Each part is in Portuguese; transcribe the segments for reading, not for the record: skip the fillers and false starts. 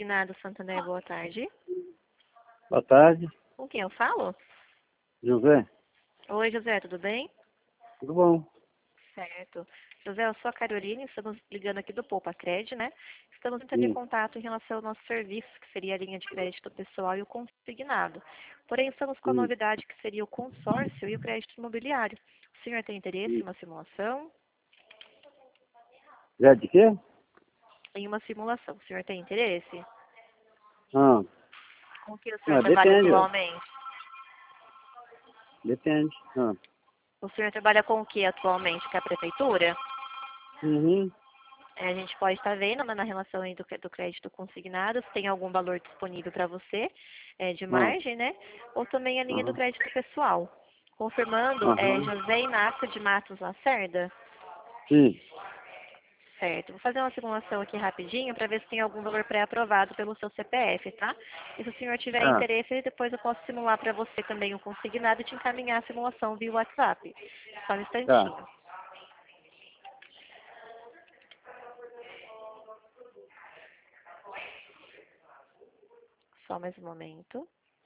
Consignado Santander, boa tarde. Boa tarde, Com quem eu falo? José. Oi, José, tudo bem? Tudo bom? Certo. José, eu sou a Carolina, estamos ligando aqui do Poupa Crédito, né? Estamos entrando em Sim. contato em relação ao nosso serviço, que seria a linha de crédito pessoal e o consignado. Porém, estamos com a Sim. novidade que seria o consórcio e o crédito imobiliário. O senhor tem interesse em Sim. uma simulação? Zé de quê? Em uma simulação. O senhor tem interesse? Ah, Com que o senhor trabalha depende, ué. atualmente? Depende. Ah. O senhor trabalha com o que atualmente? Com a prefeitura? Uhum. A gente pode estar vendo, né, na relação aí do crédito consignado, se tem algum valor disponível para você, de Ah. margem, né? Ou também a linha do Aham. crédito pessoal. Confirmando, Aham. José Inácio de Matos Lacerda? Sim. Certo. Vou fazer uma simulação aqui rapidinho para ver se tem algum valor pré-aprovado pelo seu CPF, tá? E se o senhor tiver Ah, interesse, depois eu posso simular para você também o consignado e te encaminhar a simulação via WhatsApp. Só um tá. instantinho. Só mais um momento.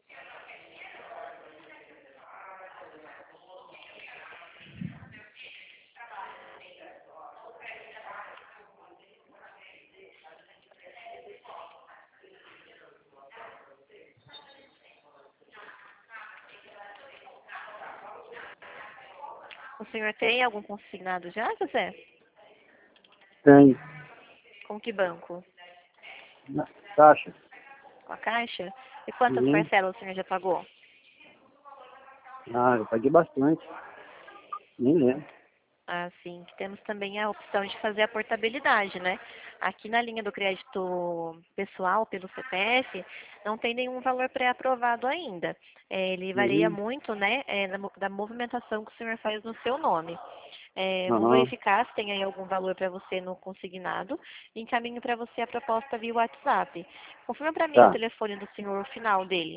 O senhor tem algum consignado já, José? Tem. Com que banco? Na Caixa. Com a Caixa? E quantas Uhum. parcelas o senhor já pagou? Ah, eu paguei bastante. Nem lembro. Assim, temos também a opção de fazer a portabilidade, né? Aqui na linha do crédito pessoal pelo CPF, não tem nenhum valor pré-aprovado ainda. Ele varia Uhum. muito, né, da movimentação que o senhor faz no seu nome. Vou Aham. verificar se tem aí algum valor para você no consignado e encaminho para você a proposta via WhatsApp. Confirma para mim o Tá. telefone do senhor, o final dele.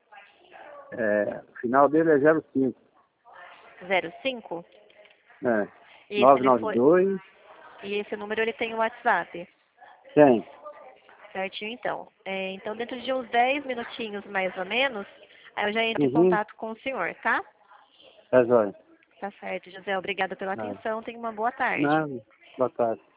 O final dele é 05. 05? É. E esse telefone, 992. e esse número ele tem o WhatsApp. Tem. Certinho, então. Então, dentro de uns 10 minutinhos, mais ou menos, aí eu já entro em Uhum. contato com o senhor, tá? Tá jóia. Tá certo, José. Obrigada pela Nada. atenção. Tenha uma boa tarde. Nada. Boa tarde.